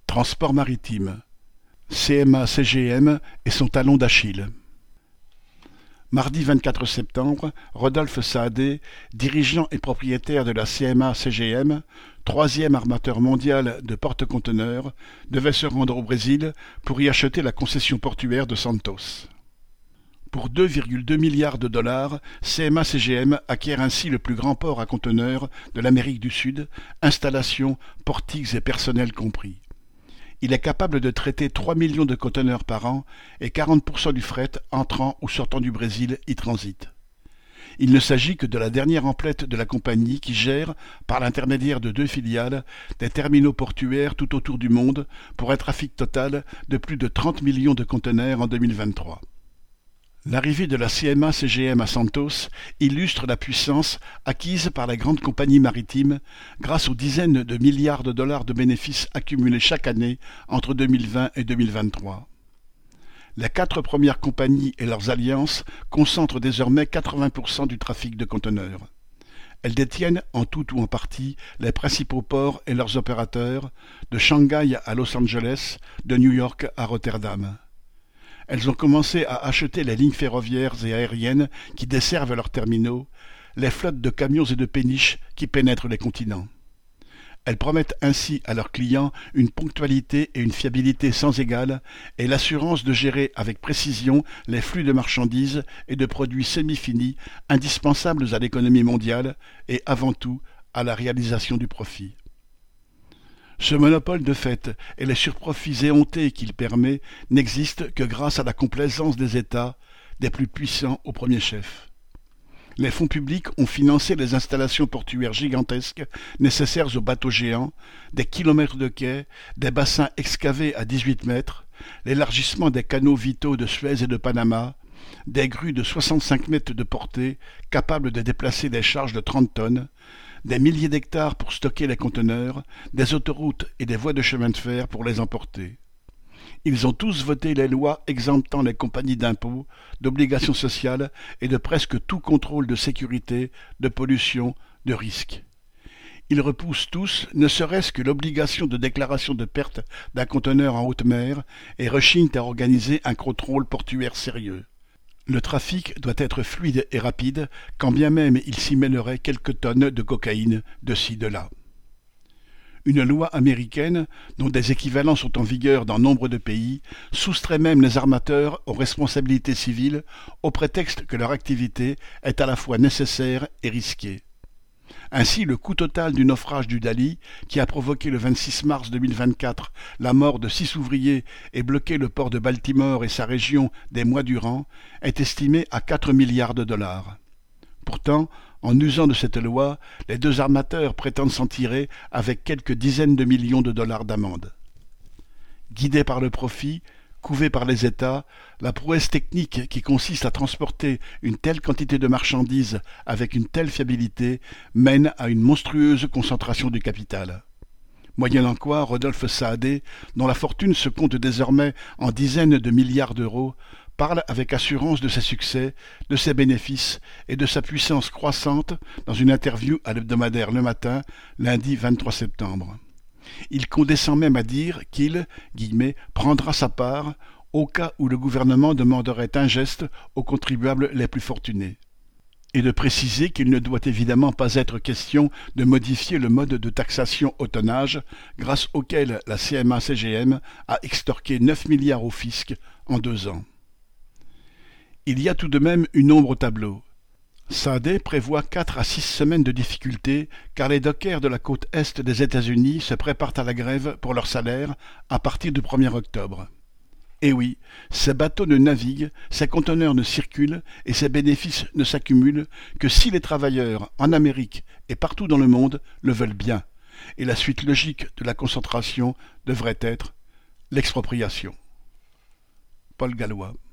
Transport maritime. CMA-CGM et son talon d'Achille. Mardi 24 septembre, Rodolphe Saadé, dirigeant et propriétaire de la CMA-CGM, troisième armateur mondial de porte-conteneurs, devait se rendre au Brésil pour y acheter la concession portuaire de Santos. Pour 2,2 milliards de dollars, CMA-CGM acquiert ainsi le plus grand port à conteneurs de l'Amérique du Sud, installations, portiques et personnel compris. Il est capable de traiter 3 millions de conteneurs par an et 40% du fret entrant ou sortant du Brésil y transite. Il ne s'agit que de la dernière emplette de la compagnie qui gère, par l'intermédiaire de 2 filiales, des terminaux portuaires tout autour du monde pour un trafic total de plus de 30 millions de conteneurs en 2023. L'arrivée de la CMA-CGM à Santos illustre la puissance acquise par les grandes compagnies maritimes grâce aux dizaines de milliards de dollars de bénéfices accumulés chaque année entre 2020 et 2023. Les 4 premières compagnies et leurs alliances concentrent désormais 80% du trafic de conteneurs. Elles détiennent, en tout ou en partie, les principaux ports et leurs opérateurs, de Shanghai à Los Angeles, de New York à Rotterdam. Elles ont commencé à acheter les lignes ferroviaires et aériennes qui desservent leurs terminaux, les flottes de camions et de péniches qui pénètrent les continents. Elles promettent ainsi à leurs clients une ponctualité et une fiabilité sans égale et l'assurance de gérer avec précision les flux de marchandises et de produits semi-finis indispensables à l'économie mondiale et avant tout à la réalisation du profit. Ce monopole de fait et les surprofits éhontés qu'il permet n'existent que grâce à la complaisance des États, des plus puissants au premier chef. Les fonds publics ont financé les installations portuaires gigantesques nécessaires aux bateaux géants, des kilomètres de quais, des bassins excavés à 18 mètres, l'élargissement des canaux vitaux de Suez et de Panama, des grues de 65 mètres de portée capables de déplacer des charges de 30 tonnes, des milliers d'hectares pour stocker les conteneurs, des autoroutes et des voies de chemin de fer pour les emporter. Ils ont tous voté les lois exemptant les compagnies d'impôts, d'obligations sociales et de presque tout contrôle de sécurité, de pollution, de risque. Ils repoussent tous, ne serait-ce que l'obligation de déclaration de perte d'un conteneur en haute mer et rechignent à organiser un contrôle portuaire sérieux. Le trafic doit être fluide et rapide, quand bien même il s'y mêlerait quelques tonnes de cocaïne de ci, de là. Une loi américaine, dont des équivalents sont en vigueur dans nombre de pays, soustrait même les armateurs aux responsabilités civiles au prétexte que leur activité est à la fois nécessaire et risquée. Ainsi, le coût total du naufrage du Dali, qui a provoqué le 26 mars 2024 la mort de 6 ouvriers et bloqué le port de Baltimore et sa région des mois durant, est estimé à 4 milliards de dollars. Pourtant, en usant de cette loi, les 2 armateurs prétendent s'en tirer avec quelques dizaines de millions de dollars d'amende. Guidés par le profit, couvés par les États, la prouesse technique qui consiste à transporter une telle quantité de marchandises avec une telle fiabilité mène à une monstrueuse concentration du capital. Moyennant quoi, Rodolphe Saadé, dont la fortune se compte désormais en dizaines de milliards d'euros, parle avec assurance de ses succès, de ses bénéfices et de sa puissance croissante dans une interview à l'hebdomadaire Le Matin, lundi 23 septembre. Il condescend même à dire qu'il « prendra sa part » au cas où le gouvernement demanderait un geste aux contribuables les plus fortunés. Et de préciser qu'il ne doit évidemment pas être question de modifier le mode de taxation au tonnage grâce auquel la CMA-CGM a extorqué 9 milliards au fisc en 2 ans. Il y a tout de même une ombre au tableau. Saadé prévoit 4 à 6 semaines de difficultés car les dockers de la côte est des États-Unis se préparent à la grève pour leur salaire à partir du 1er octobre. Et oui, ces bateaux ne naviguent, ces conteneurs ne circulent et ces bénéfices ne s'accumulent que si les travailleurs en Amérique et partout dans le monde le veulent bien. Et la suite logique de la concentration devrait être l'expropriation. Paul Gallois.